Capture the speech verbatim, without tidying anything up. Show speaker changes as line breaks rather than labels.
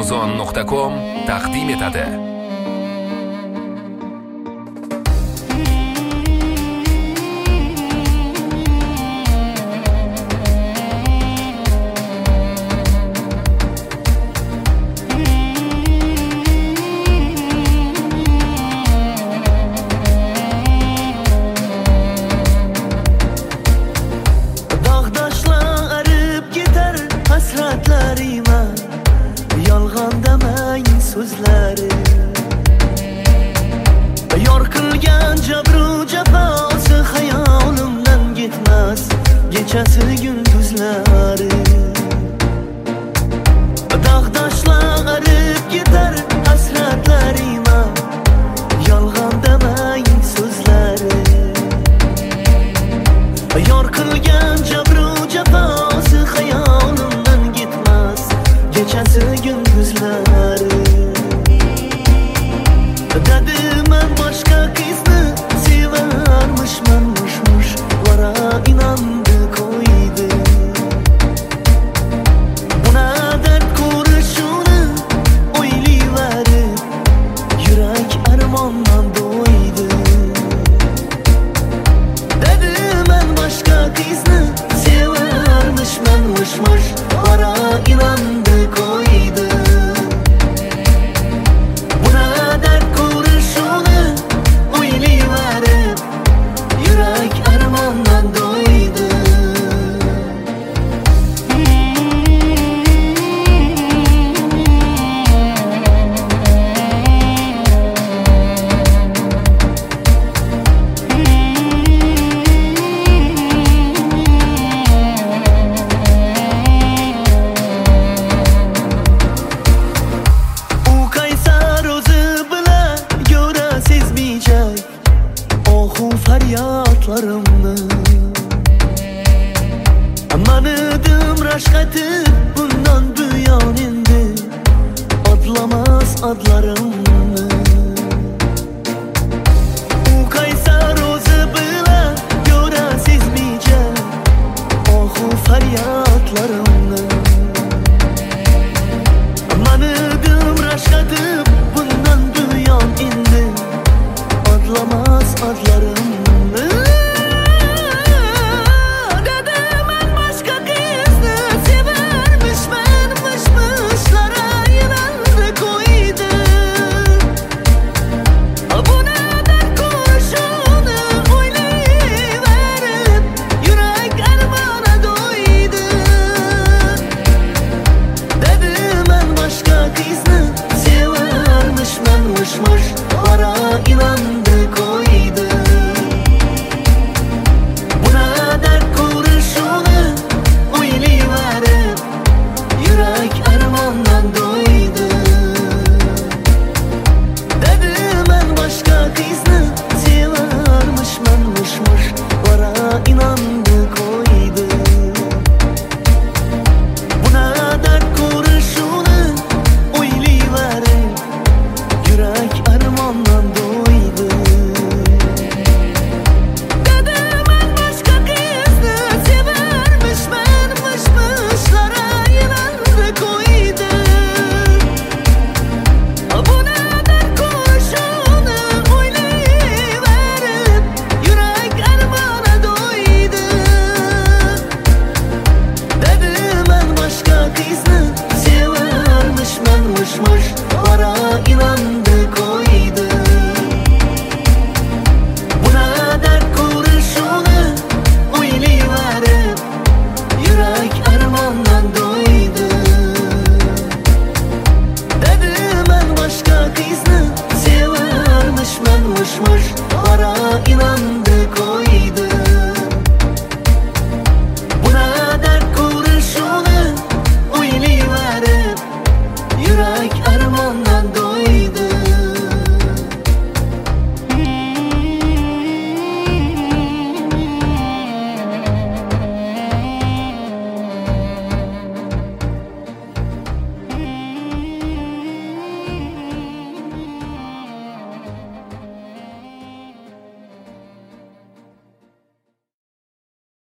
amazon nuqta com taqdim etadi.
Yolg'on demang so'zlari yor qilgan jabru jafosi xayolimdan ketmas kechasi gündüzlari dog'doshlar arib ketar hasratlarima yolg'on demang so'zlari yor qilgan jabru jafosi xayolimdan ketmas kechasi gündüzlari Dedim başka kızını severmişmen mışmış Vara inandı koydu Buna dert kuruşunu oylayıverip Yürek armandan doydu Dedim ben başka kızını severmişmen mışmış Vara inandı koydu faryatlarımni Manıdım rashq etib bundan buyon endi Adlamas adlarimni U qaysar o'zi bilan ko'ra sezmaycha Ohu faryatlarimni Manıdım rashq etib bundan buyon endi Adlamas adlarimni Kızını severmişmen mış mış Bana inan